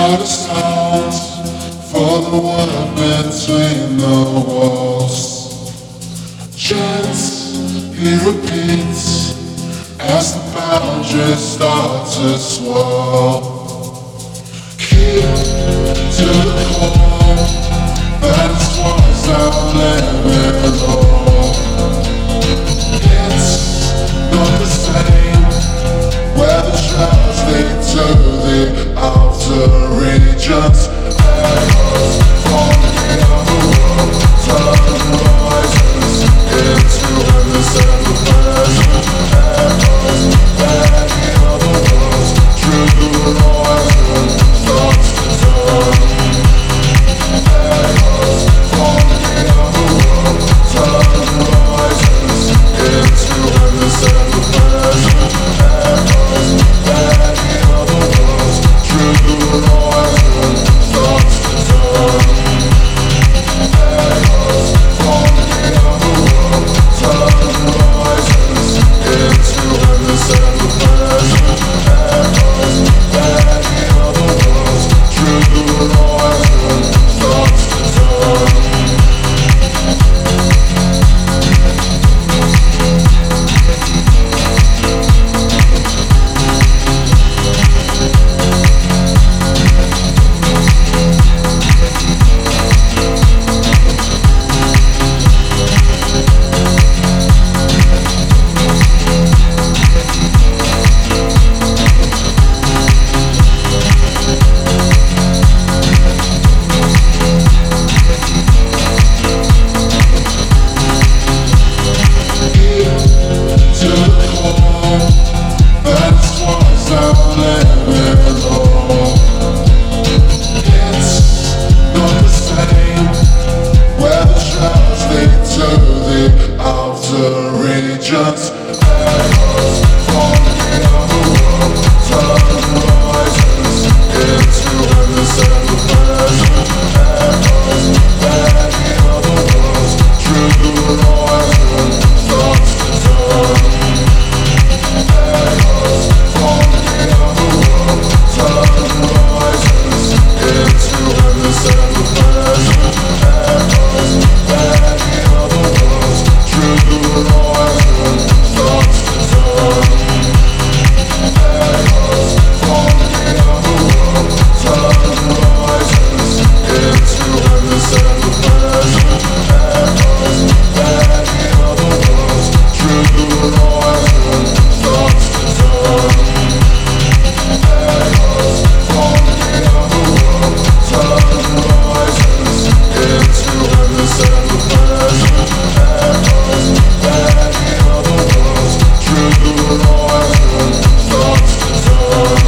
are the sounds for the world between the walls. Chants he repeats as the boundaries start to swirl. Keep to the core, that is twice our living all. It's not the same where the shadows lead to the outer regions. Echoes from the underworld turn horizons into endless evasion. Echoes that the other world's true horizon starts to turn. Echoes from the underworld turn horizons into endless evasion. Echoes that the other world's true horizon starts to turn. Echoes from the underworld turn horizons into endless evasion. Echoes that the other world's true horizon starts to turn. To the core, that's what's our living all. It's not the same where the shadows lead to the outer regions. Echoes from the underworld turn horizons into endless evasion. Echoes that the other world's true horizon starts to turn. Echoes from the underworld turn horizons into endless evasion. Echoes that the other world's true horizon starts to turn. Echoes from the underworld turn horizons into endless evasion. Echoes that the other world's true horizon starts to turn. Echoes from the underworld turn horizons into endless evasion. Echoes that the other world's true horizon starts to turn.